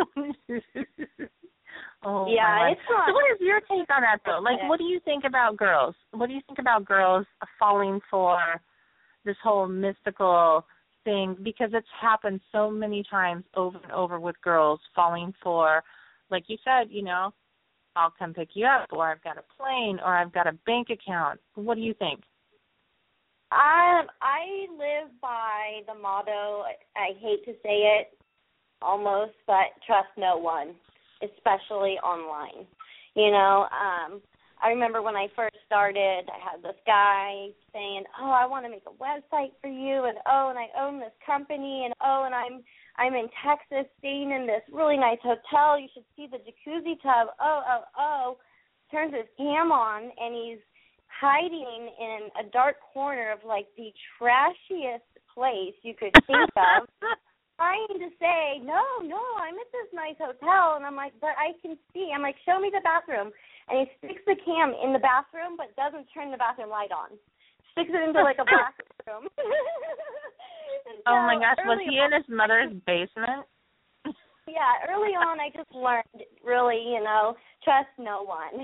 Oh, yeah, it's not. So what is your take on that, though? Like, what do you think about girls? What do you think about girls falling for this whole mystical thing? Because it's happened so many times over and over with girls falling for, like you said, you know, I'll come pick you up, or I've got a plane, or I've got a bank account. What do you think? I live by the motto, I hate to say it almost, but trust no one, especially online. You know, I remember when I first started, I had this guy saying, "Oh, I want to make a website for you, and I own this company, and I'm in Texas, staying in this really nice hotel. You should see the jacuzzi tub. Turns his cam on, and he's hiding in a dark corner of like the trashiest place you could think of, trying to say, no, I'm at this nice hotel. And I'm like, but I can see. I'm like, show me the bathroom. And he sticks the cam in the bathroom, but doesn't turn the bathroom light on. Sticks it into like a black room. Oh my gosh, was he in his mother's basement? Yeah, early on I just learned really, trust no one.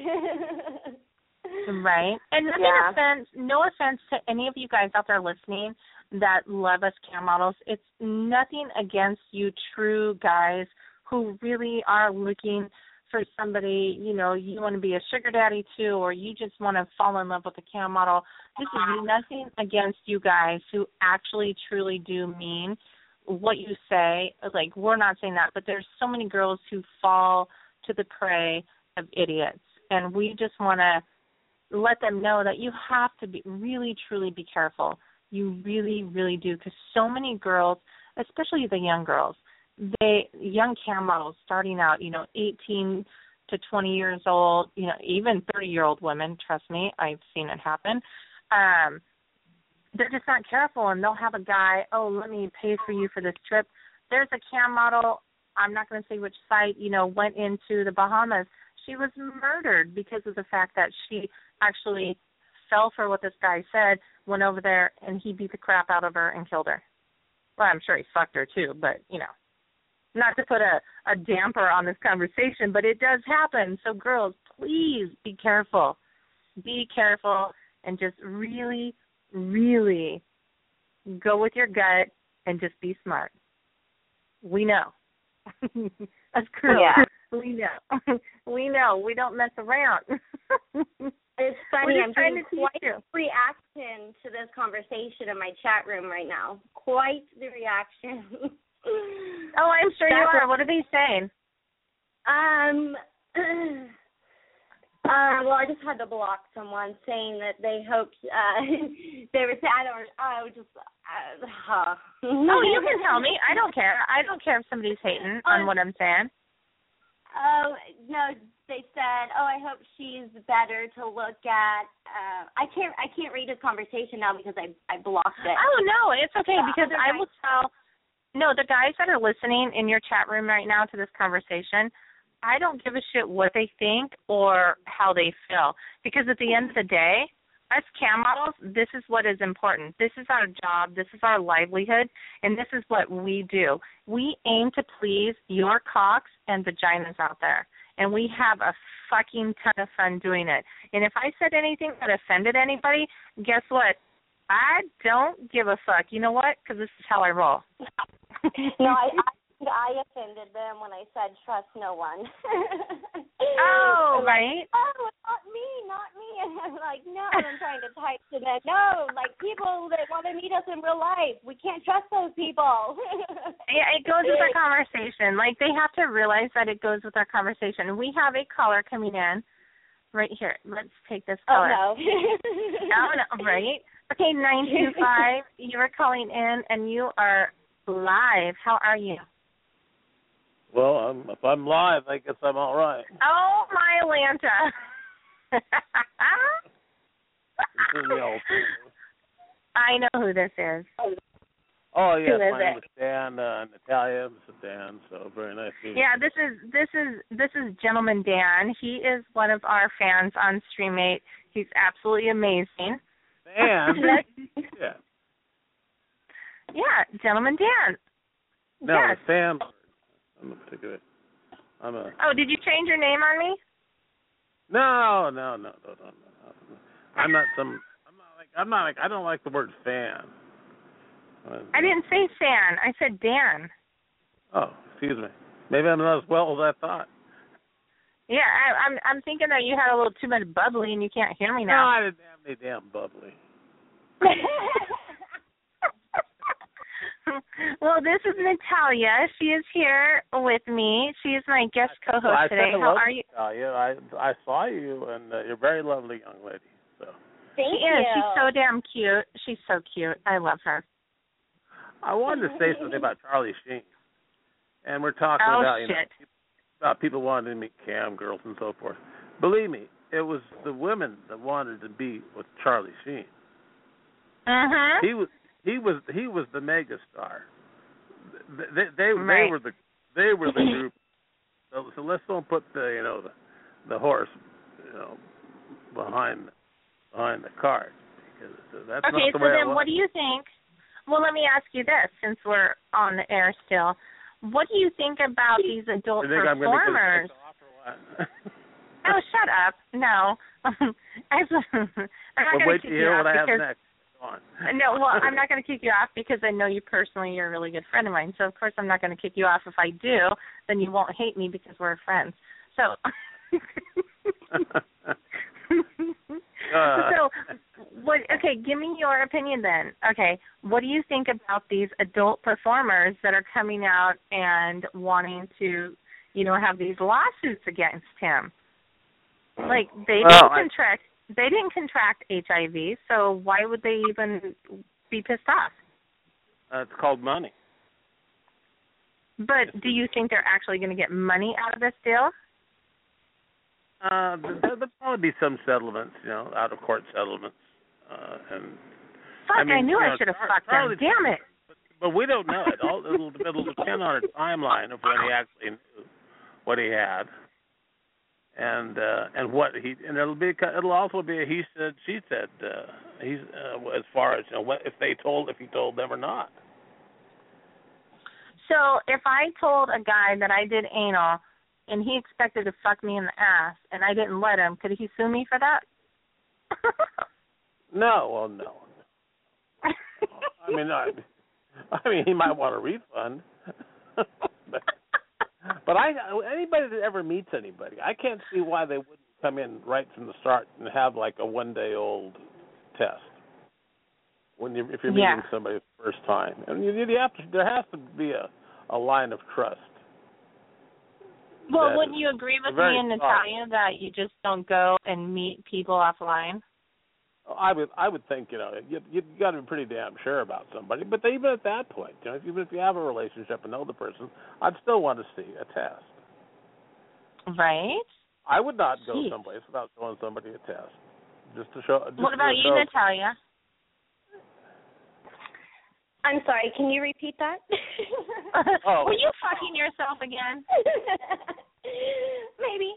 Right. And no offense to any of you guys out there listening that love us cam models. It's nothing against you true guys who really are looking for somebody, you want to be a sugar daddy too, or you just want to fall in love with a cam model. This is nothing against you guys who actually truly do mean what you say. Like, we're not saying that, but there's so many girls who fall to the prey of idiots. And we just want to let them know that you have to be really, truly be careful. You really, really do, because so many girls, especially the young girls, young cam models starting out, 18 to 20 years old, even 30-year-old women, trust me, I've seen it happen. They're just not careful, and they'll have a guy, let me pay for you for this trip. There's a cam model, I'm not going to say which site, went into the Bahamas. She was murdered because of the fact that she actually fell for what this guy said, went over there, and he beat the crap out of her and killed her. Well, I'm sure he fucked her too, but, not to put a damper on this conversation, but it does happen. So, girls, please be careful. Be careful and just really, really go with your gut and just be smart. We know. As girls, we know. We know. We don't mess around. It's funny. I'm getting quite a reaction to this conversation in my chat room right now. Quite the reaction. Oh, I'm sure you are. What are they saying? Well, I just had to block someone saying that they hoped they were saying, I would just. Oh, you can tell me. I don't care. I don't care if somebody's hating on what I'm saying. Oh, no, they said, I hope she's better to look at. I can't read this conversation now because I blocked it. Oh, no, it's okay because I will tell. No, the guys that are listening in your chat room right now to this conversation, I don't give a shit what they think or how they feel. Because at the end of the day, us cam models, this is what is important. This is our job. This is our livelihood. And this is what we do. We aim to please your cocks and vaginas out there. And we have a fucking ton of fun doing it. And if I said anything that offended anybody, guess what? I don't give a fuck. You know what? Because this is how I roll. No, I offended them when I said trust no one. Oh, right. Oh, not me. And I'm like, no, I'm trying to type to them. No, like people that want to meet us in real life. We can't trust those people. Yeah, it goes with our conversation. Like, they have to realize that it goes with our conversation. We have a caller coming in right here. Let's take this caller. Oh, no. Oh, no, right? Okay, 925, you are calling in, and you are live. How are you? Well, if I'm live, I guess I'm all right. Oh, my Atlanta. This is the old thing. I know who this is. Oh, yes, Who is my name is Dan, Natalia. This is Dan, so very nice to meet you. Yeah, this is Gentleman Dan. He is one of our fans on StreamMate. He's absolutely amazing. Dan? Yeah. Yeah, Gentleman Dan. No, yes. Sam. Oh, did you change your name on me? No. I don't like the word fan. I didn't say fan. I said Dan. Oh, excuse me. Maybe I'm not as well as I thought. Yeah, I'm thinking that you had a little too much bubbly and you can't hear me now. No, I didn't have any damn bubbly. Well, this is Natalia. She is here with me. She is my guest co-host today. How are you? Natalia. I saw you, and you're a very lovely young lady. So. Thank you. She's so damn cute. She's so cute. I love her. I wanted to say something about Charlie Sheen. And we're talking about people wanting to meet cam girls and so forth. Believe me, it was the women that wanted to be with Charlie Sheen. Uh-huh. He was the megastar. They were the group. So let's don't put the horse behind the cart, because that's not the way it was. Okay, so then what do you think? Well, let me ask you this, since we're on the air still. What do you think about these adult performers? Oh, shut up. No. I'm not going to kick you off what I have because next. Go on. No, well, I'm not going to kick you off because I know you personally. You're a really good friend of mine. So, of course, I'm not going to kick you off. If I do, then you won't hate me because we're friends. So, okay, give me your opinion then. Okay, what do you think about these adult performers that are coming out and wanting to, have these lawsuits against him? Like, they didn't contract HIV, so why would they even be pissed off? It's called money. But do you think they're actually going to get money out of this deal? There'll probably be some settlements, out-of-court settlements. I knew I should have fucked them. Damn it. But we don't know it. It'll depend on a timeline of when he actually knew what he had, and it'll also be a he said, she said. As far as if he told them or not. So if I told a guy that I did anal and he expected to fuck me in the ass and I didn't let him, could he sue me for that? No. I mean, he might want a refund. but anybody that ever meets anybody, I can't see why they wouldn't come in right from the start and have like a one-day-old test if you're meeting somebody the first time. And there has to be a line of trust. Well, wouldn't you agree with me and Natalia that you just don't go and meet people offline? I would think you've got to be pretty damn sure about somebody. But even at that point, even if you have a relationship and know the person, I'd still want to see a test. Right. I would not go someplace without showing somebody a test, just to show. What about you, Natalia? I'm sorry, can you repeat that? Were you fucking yourself again? Maybe.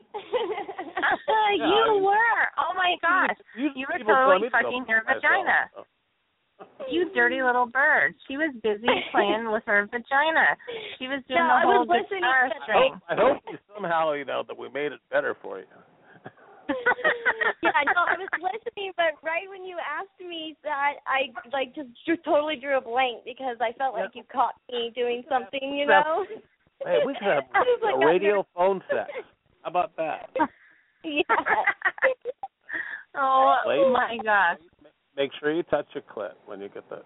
You were. Oh, my gosh. You were totally fucking your vagina. You dirty little bird. She was busy playing with her vagina. She was doing the whole guitar string. I hope you somehow, that we made it better for you. I was listening, but right when you asked me that, I just totally drew a blank because I felt like you caught me doing something, Hey, we could have a radio phone sex. How about that? Yeah. Oh my gosh. Make sure you touch your clit when you get that.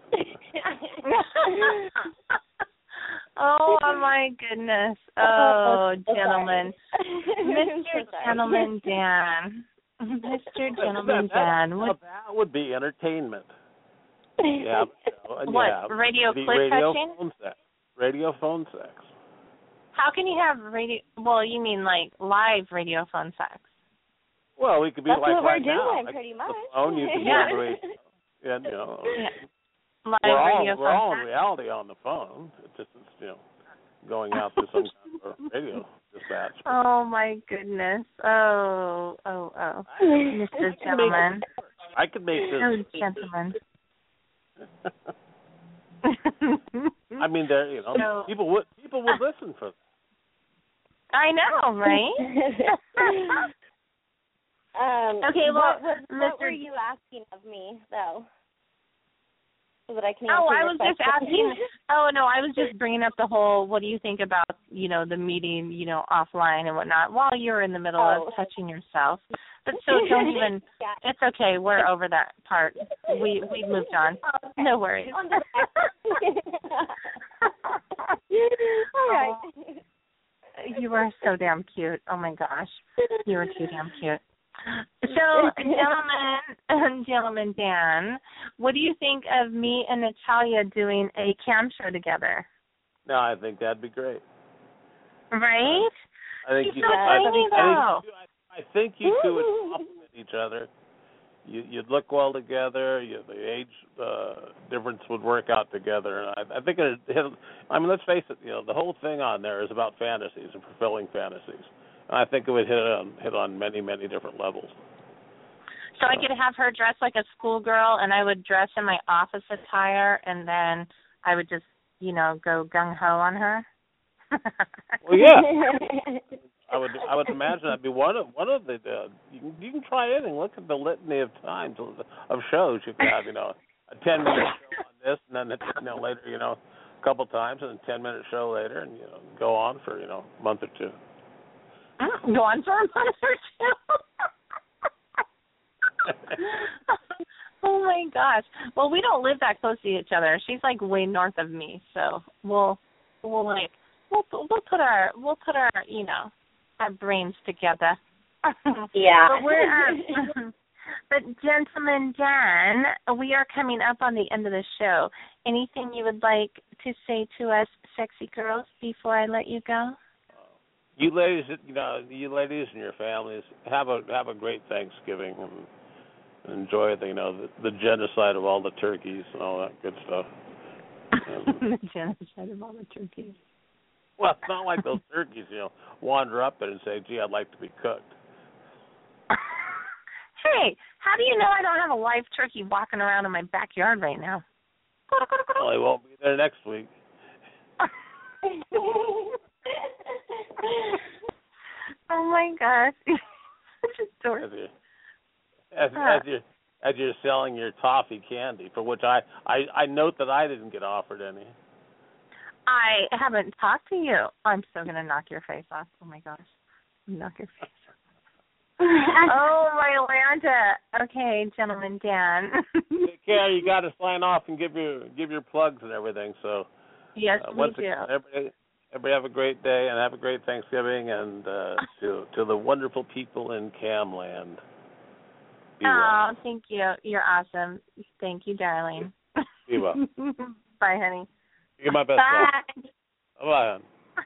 Oh my goodness. Oh, gentlemen. Mr. Gentleman Dan. Mr. Gentleman Dan. That would be entertainment. Yeah. What, radio clit touching? Phone sex. Radio phone sex. How can you have radio? Well, you mean like live radio phone sex? Well, we could be That's like what right we're now. doing, Like pretty much. the phone, you can be on the radio. And, Live radio we're all in reality on the phone. It's just going out to some kind of radio dispatch. Oh my goodness. Oh. Mr. Gentleman. I could make this. Oh, gentleman. I mean, people would listen for that. I know, right? Okay, what were you asking of me, though? so that I can answer I your was question. just asking. Oh, no, I was just bringing up the whole, what do you think about, the meeting, offline and whatnot while you're in the middle of touching yourself. But so don't even, it's okay. We're over that part. We've moved on. No worries. All right. You are so damn cute. Oh, my gosh. You are too damn cute. So, gentleman Dan, what do you think of me and Natalia doing a cam show together? No, I think that'd be great. Right? I think you. I think you two would complement each other. You'd look well together. The age difference would work out together. And I think it hit. I mean, let's face it. The whole thing on there is about fantasies and fulfilling fantasies. I think it would hit on many, many different levels. So I could have her dress like a schoolgirl, and I would dress in my office attire, and then I would just, go gung-ho on her? Well, yeah. I would imagine that'd be one of the. You can try anything. Look at the litany of times of shows you can have. A 10-minute show on this, and then later, a couple times, and a 10-minute show later, and go on for a month or two. Go on for a month or two. Oh my gosh. Well, we don't live that close to each other. She's like way north of me, so we'll put our our brains together. Yeah. But gentleman Dan, we are coming up on the end of the show. Anything you would like to say to us, sexy girls, before I let you go? You ladies, you ladies and your families have a great Thanksgiving and enjoy the genocide of all the turkeys and all that good stuff. The genocide of all the turkeys. Well, it's not like those turkeys, wander up there and say, "Gee, I'd like to be cooked." Hey, how do you know I don't have a live turkey walking around in my backyard right now? Well, he won't be there next week. Oh my gosh. Such a dork. As you're selling your toffee candy, for which I note that I didn't get offered any. I haven't talked to you. I'm still going to knock your face off. Oh my gosh. Knock your face off. Oh, my Atlanta. Okay, gentleman Dan. Take care. You got to sign off and give your plugs and everything. So yes, we do. Everybody have a great day and have a great Thanksgiving, and to the wonderful people in Camland. Oh, thank you. You're awesome. Thank you, darling. Be well. Bye, honey. You're my best friend. Bye.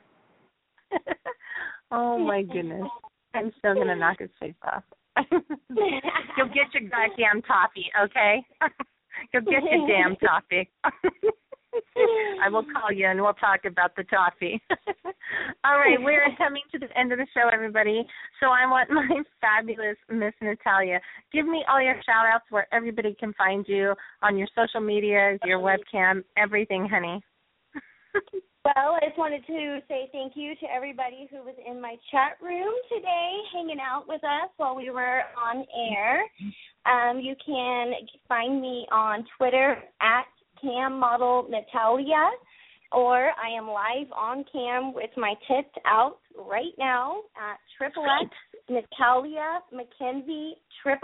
Oh, my goodness. I'm still going to knock his face off. You'll get your goddamn toffee, okay? You'll get your damn toffee. I will call you and we'll talk about the toffee. All right, we're coming to the end of the show, everybody. So I want my fabulous Miss Natalia. Give me all your shout-outs where everybody can find you on your social medias, your webcam, everything, honey. Well, I just wanted to say thank you to everybody who was in my chat room today, hanging out with us while we were on air. You can find me on Twitter at Cam Model Natalia, or I am live on cam with my tits out right now at XXX Natalia McKenzie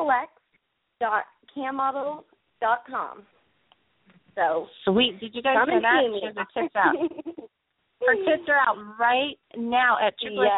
XXX.cammodels.com. So sweet. Did you guys hear that? She has her tits out. Her tits are out right now at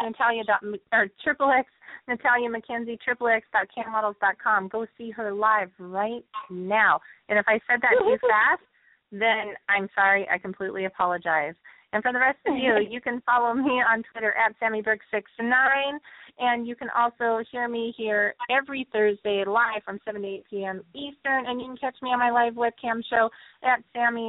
XXX Natalia McKenzie XXX.cammodels.com. Go see her live right now. And if I said that too fast, then I'm sorry. I completely apologize. And for the rest of you, you can follow me on Twitter at SammyBurke69, and you can also hear me here every Thursday live from 7 to 8 p.m. Eastern, and you can catch me on my live webcam show at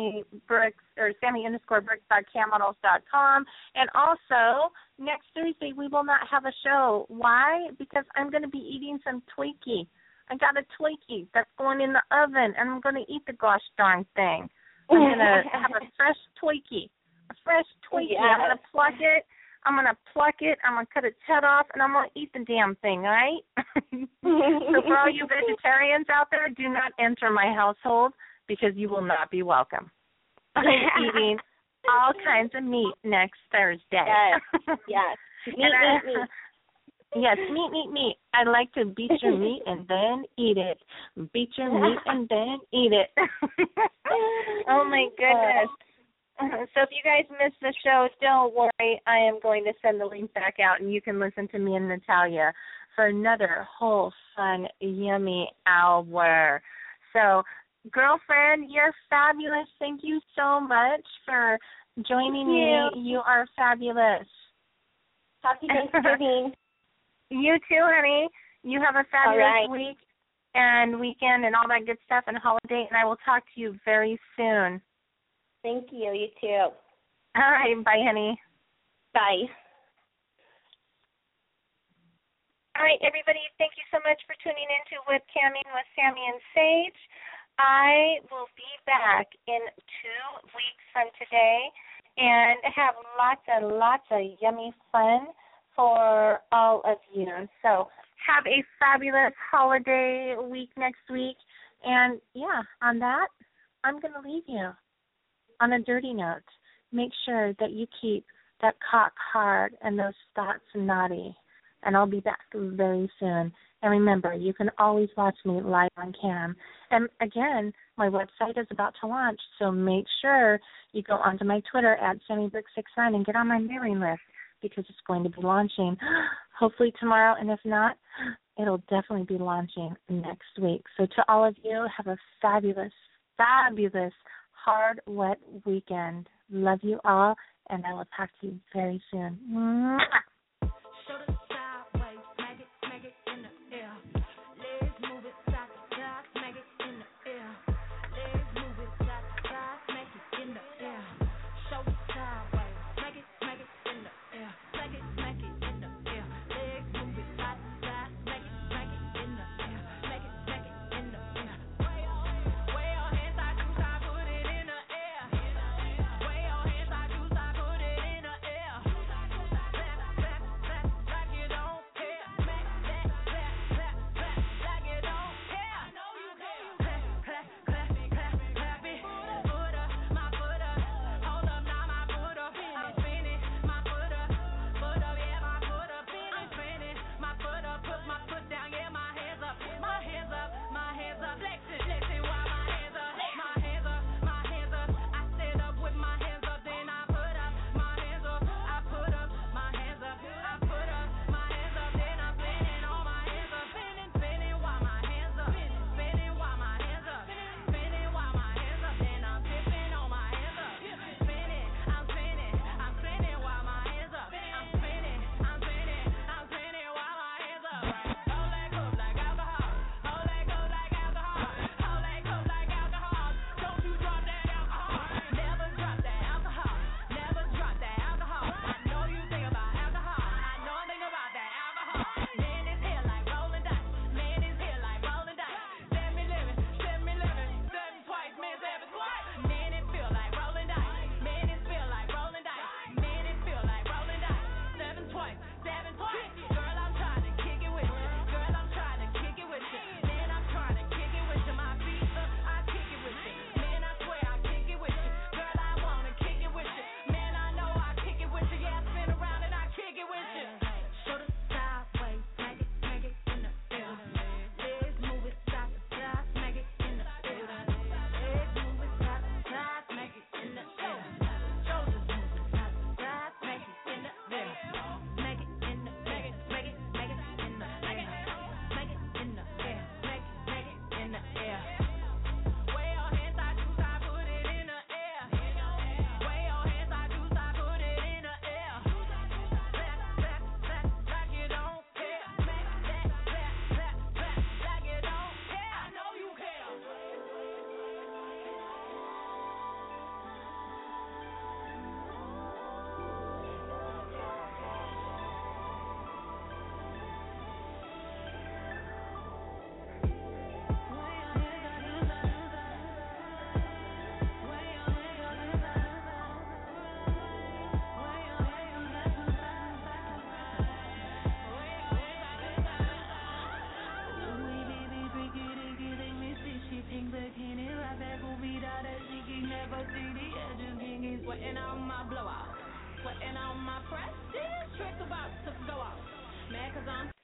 Sammy_Brooks.cammodels.com. And also, next Thursday, we will not have a show. Why? Because I'm going to be eating some Twinkie. I got a Twinkie that's going in the oven, and I'm going to eat the gosh darn thing. I'm going to have a fresh Twinkie. A fresh Twinkie. Yes. I'm going to pluck it. I'm going to cut its head off, and I'm going to eat the damn thing, all right? So for all you vegetarians out there, do not enter my household. because you will not be welcome. I'm eating all kinds of meat next Thursday. Yes. Meat. Yes, meat. I like to beat your meat and then eat it. Beat your meat and then eat it. Oh, my goodness. So if you guys missed the show, don't worry. I am going to send the link back out, and you can listen to me and Natalia for another whole, fun, yummy hour. So, girlfriend, you're fabulous. Thank you so much for joining me. You are fabulous. Happy Thanksgiving. You too, honey. You have a fabulous week and weekend and all that good stuff and holiday, and I will talk to you very soon. Thank you. You too. All right. Bye, honey. Bye. All right, everybody. Thank you so much for tuning in to Webcamming with Sammy and Sage. I will be back in 2 weeks from today and have lots of yummy fun for all of you. So have a fabulous holiday week next week. And, on that, I'm going to leave you on a dirty note. Make sure that you keep that cock hard and those thoughts naughty. And I'll be back very soon. And remember, you can always watch me live on cam. And, again, my website is about to launch, so make sure you go onto my Twitter at SammyBrick69 and get on my mailing list, because it's going to be launching hopefully tomorrow, and if not, it'll definitely be launching next week. So to all of you, have a fabulous, hard, wet weekend. Love you all, and I will talk to you very soon. Mwah. sweating on my blowout, sweating on my prestige, trick about to go off. Mad 'cause I'm